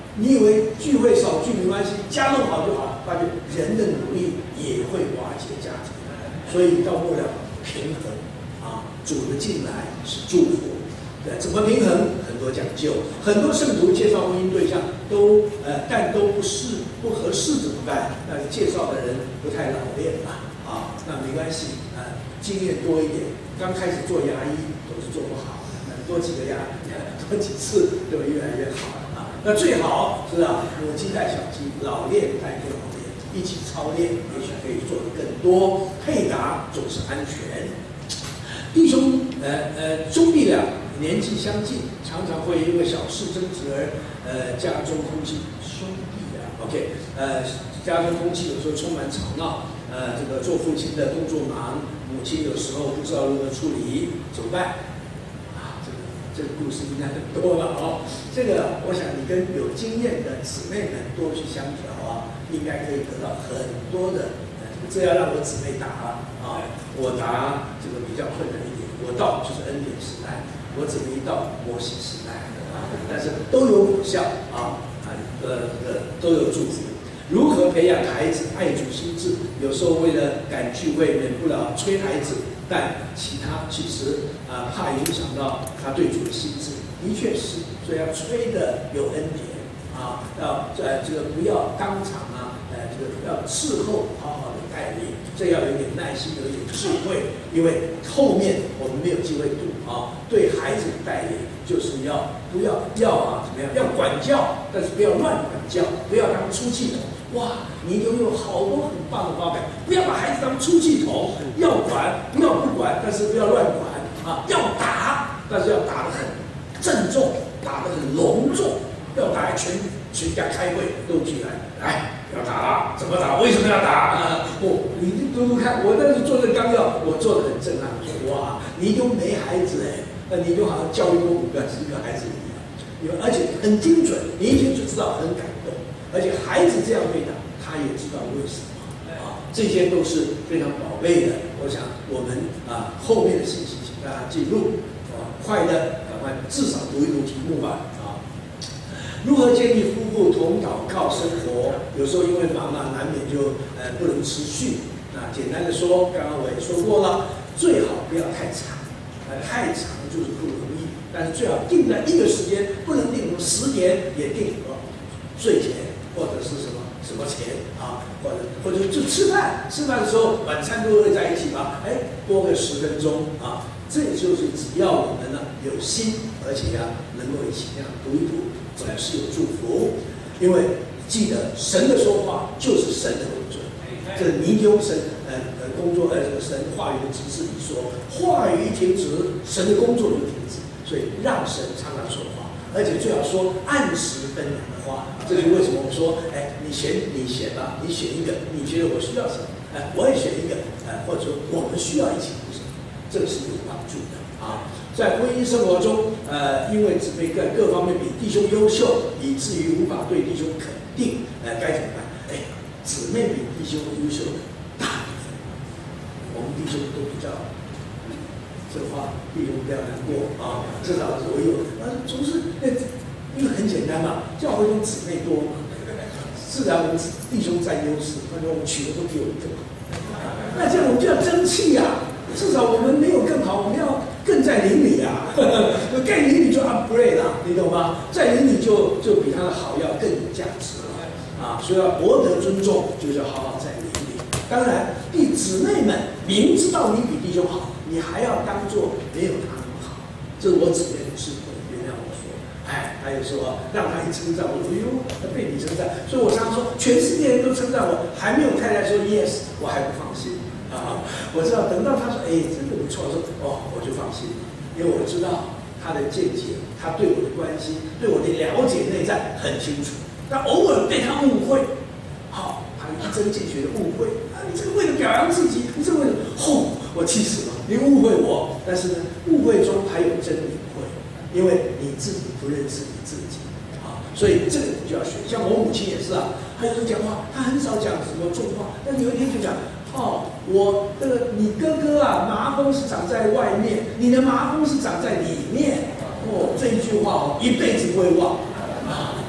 你以为聚会少聚没关系，家弄好就好，发现人的努力也会瓦解家庭，所以到末了平衡啊，主的进来是祝福。对，怎么平衡？很多讲究，很多圣徒介绍婚姻对象都呃，但都不适不合适怎么办？那介绍的人不太老练吧？啊，那没关系，呃，经验多一点。刚开始做牙医都是做不好，多几个牙，多几次就会越来越好啊。那最好是啊，母鸡带小鸡，老练带更老练，一起操练，也许可以做得更多。配搭总是安全。弟兄，呃呃，兄弟俩年纪相近，常常会因为小事争执而呃家中空气。兄弟啊 ，OK， 呃，家中空气有时候充满吵闹。呃，这个做父亲的工作忙，母亲有时候不知道如何处理，怎么办？啊，这个这个故事应该很多了哦。这个我想你跟有经验的姊妹们多去相调啊，应该可以得到很多的。呃、这要让我姊妹答了啊，我答这个比较困难一点。我到就是恩典时代，我姊妹一到摩西时代啊，但是都有果效啊，啊呃呃都有祝福。如何培养孩子爱主心志？有时候为了赶聚会，免不了催孩子，但其他其实啊、呃、怕影响到他对主的心志，的确是，所以要催的有恩典啊，要呃这个不要当场啊，呃这个要事后好好的带领，这要有点耐心，有点智慧，因为后面我们没有机会度啊，对孩子的带领就是要不要要啊怎么样？要管教，但是不要乱管教，不要当出气筒。哇，你拥有好多很棒的发表，不要把孩子当出气筒，要管不要不管，但是不要乱管啊，要打，但是要打得很郑重，打得很隆重，要打全全家开会都起来，来要打了，怎么打？为什么要打？啊，我你读读看，我当时做这个纲要，我做得很震撼，我说哇，你就没孩子哎，那你就好像教育过五个十个孩子一样，而且很精准，你一听就知道很感动。而且孩子这样对他，他也知道为什么啊，这些都是非常宝贝的。我想我们啊后面的信息，请大家记录啊，快的赶快至少读一读题目吧啊。如何建立夫妇同祷告生活？有时候因为忙啊，难免就呃不能持续。那简单的说，刚刚我也说过了，最好不要太长，呃太长就是不容易。但是最好定在一个时间，不能定十年，也定个睡前。或者是什么什么钱啊，或者或者就吃饭，吃饭的时候晚餐都会在一起吧，哎，多个十分钟啊，这就是只要我们呢有心，而且呀、啊、能够一起这样读一读，总是有祝福。因为记得神的说话就是神的工作，这尼丢神呃呃工作呃这个神话语的指示里说，话语一停止，神的工作就停止，所以让神常常说话。而且最好说按时分两的话，这就是为什么我说，哎，你选你选吧，你选一个，你觉得我需要什么，哎，我也选一个，哎，或者说我们需要一起做什么，这个是有帮助的啊。在婚姻生活中，呃，因为姊妹各各方面比弟兄优秀，以至于无法对弟兄肯定，呃，该怎么办？哎，姊妹比弟兄优秀的大部分，我们弟兄都比较。这话弟兄不要难过啊，至少是我有，啊，总是那因为很简单嘛，教会中姊妹多嘛，自然我们弟兄占优势，那我们娶的都比我们更好，那这样我们就要争气呀、啊，至少我们没有更好，我们要更在邻里啊，更邻里就 upgrade 啦，你懂吗？在邻里就就比他的好要更有价值了啊，所以要博得尊重，就是要好好在邻里。当然，弟姊妹们明知道你比弟兄好。你还要当作没有他那么好，这是我姊妹的智慧。原谅我说，哎，他有时候让他一称赞，我说，哎呦，他被你称赞，所以我常常说，全世界人都称赞我，还没有太太说 yes， 我还不放心啊。我知道等到他说，哎，真的不错，我说哦，我就放心，因为我知道他的见解，他对我的关心，对我的了解内在很清楚，但偶尔被他误会，好、哦，他一针见血的误会啊，你这个为了表扬自己，你这个为了，吼、哦，我气死了。你误会我，但是呢，误会中还有真理会，因为你自己不认识你自己啊，所以这个你就要学。像我母亲也是啊，她有时候讲话，她很少讲什么重话，但有一天就讲，哦，我这个你哥哥啊，麻风是长在外面，你的麻风是长在里面，哦，这一句话哦，一辈子不会忘啊，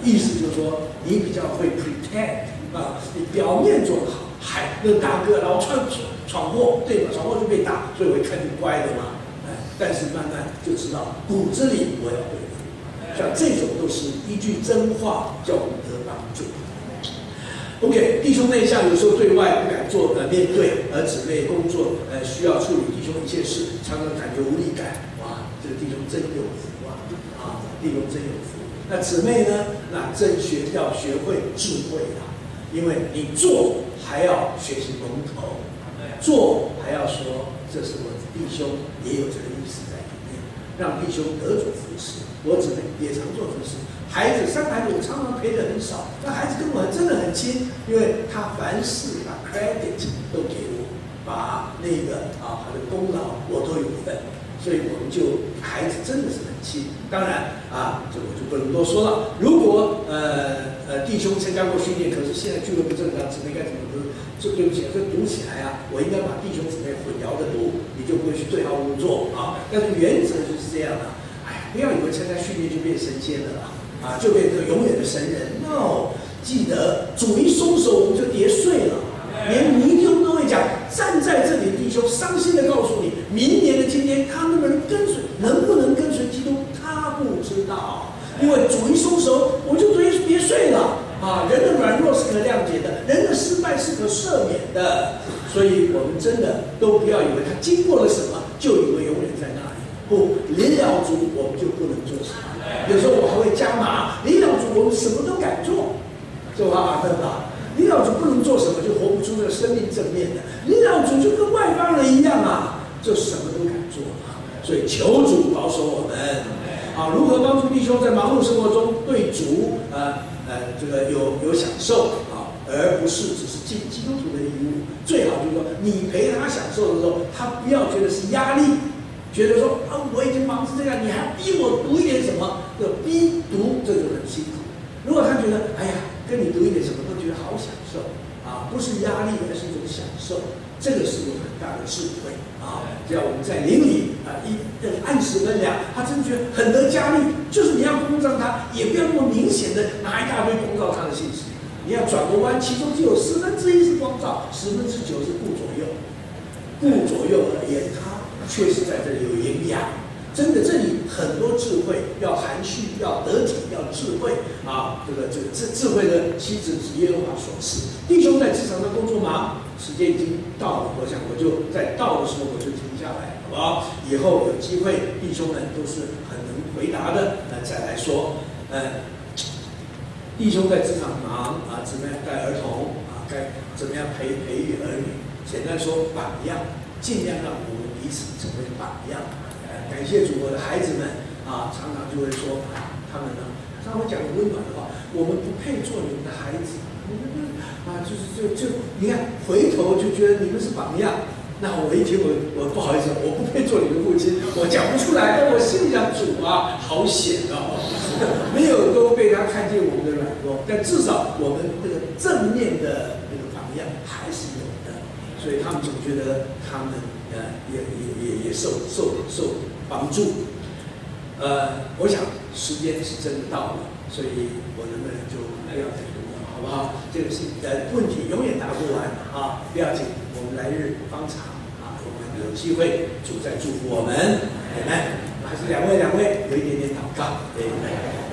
意思就是说你比较会 pretend 啊，你表面做得好，嗨，那个大哥老闯闯祸，对吧？闯祸就被打，所以我一看就乖的嘛。哎，但是慢慢就知道骨子里我要对付，像这种都是一句真话叫我们得帮助。OK， 弟兄内向，有时候对外不敢做呃面对，而姊妹工作呃需要处理弟兄一切事，常常感觉无力感。哇，这个弟兄真有福啊！啊，弟兄真有福。那姊妹呢？那真学要学会智慧啊，因为你做还要学习蒙头，做还要说这是我弟兄也有这个意思在里面，让弟兄得主服侍。我姊妹也常做服侍。孩子，三个孩子我常常陪的很少，那孩子跟我真的很亲，因为他凡事把 credit 都给我，把那个啊他的功劳我都有份，所以我们就孩子真的是很亲。当然啊，这我就不能多说了。如果呃呃弟兄参加过训练，可是现在聚会不正常，姊妹该怎么读？这对不起，这读起来啊，我应该把弟兄姊妹混淆的读，你就不会去对号入座啊。但是原则就是这样的。哎呀，不要以为参加训练就变神仙了啦。啊，就变成永远的神人 ？No， 记得主一松手，我们就跌碎了。连迷弟兄都会讲，站在这里的弟兄伤心的告诉你，明年的今天他能不能跟随，能不能跟随基督，他不知道。因为主一松手，我就跌跌碎了。啊，人的软弱是可谅解的，人的失败是可赦免的。所以我们真的都不要以为他经过了什么，就以为永远在那里。不，临了主我们就不能做什么。有时候我还会加码，临了主我们什么都敢做，这话阿分吧？临了主不能做什么，就活不出这个生命正面的。临了主就跟外邦人一样啊，就什么都敢做啊。所以求主保守我们啊，如何帮助弟兄在忙碌生活中对主呃呃这个有有享受啊，而不是只是尽基督徒的义务。最好就是说，你陪他享受的时候，他不要觉得是压力。觉得说啊，我已经忙成这样，你还逼我读一点什么？这逼读这就很辛苦。如果他觉得，哎呀，跟你读一点什么都觉得好享受啊，不是压力，而是一种享受，这个是有很大的智慧啊。只要我们在邻里啊，一按时分粮，他真的觉得很得加力，就是你要光照他，也不要那么明显的拿一大堆光照他的信息，你要转个弯，其中只有十分之一是光照，十分之九是顾左右，顾左右而言他。确实在这里有营养，真的，这里很多智慧，要含蓄，要得体，要智慧啊！这个这个智智慧的妻子是耶和华所赐。弟兄在职场上工作忙，时间已经到了，我想我就在到的时候我就停下来，好不好？以后有机会，弟兄们都是很能回答的，那再来说，呃，弟兄在职场忙啊，怎么样带儿童啊？该怎么样培培育儿女？简单说，榜样，尽量让我们彼此成为榜样。呃，感谢主，我的孩子们啊，常常就会说啊，他们呢，他们讲温暖的话，我们不配做你们的孩子，啊，就是就就你看，回头就觉得你们是榜样。那我一听我我不好意思，我不配做你的父亲，我讲不出来，但我心里想，主啊，好险啊！没有都被他看见我们的软弱，但至少我们这个正面的那个榜样还是有的，所以他们总觉得他们呃也也也也受受受帮助。呃，我想时间是真的到了，所以我能不能就不要再读了，好不好？这个是呃问题永远答不完啊，不要紧。我们来日方长啊，我们有机会，主再祝福我们，阿们。还是两位两位有一点点祷告，对。